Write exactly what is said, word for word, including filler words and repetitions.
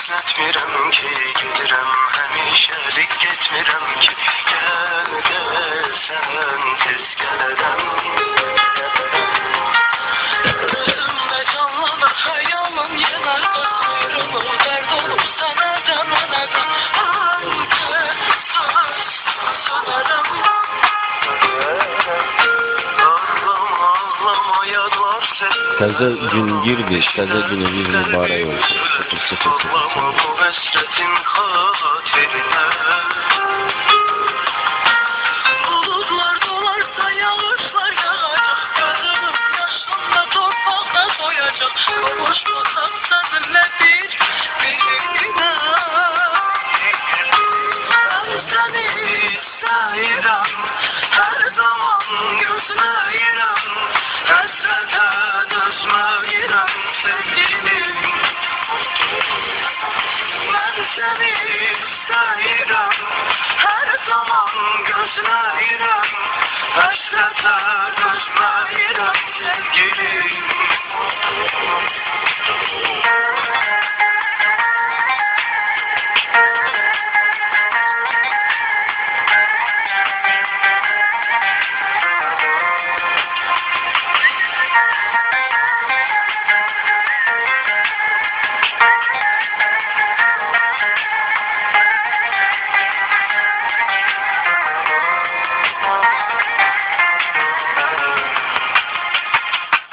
esnetmirəm ki, gedirəm həmişəlik getmirəm ki, gəl desən tez gələrəm. Özümdə canlanır xəyalım, yenar ayrılıq dərd olub sənədən mənədən. Hansı sözdən sönərəm. Ağlama ağlama yadlar səsində. Təzə gün girdi, təzə günümüz mübarək olsun. Ağlama bu həsrətin xatirinə. Buludlar dolarsa yağışlar yağacaq, gözümün yaşında torpaqda soyacaq. Qovuşmasaq səninlə bir birinə. Mən səni istəyirəm, hər zaman gözləyirəm. Həsrətə dözməyirəm sevgilim. Mən səni istəyirəm, hər zaman gözləyirəm. Həsrətə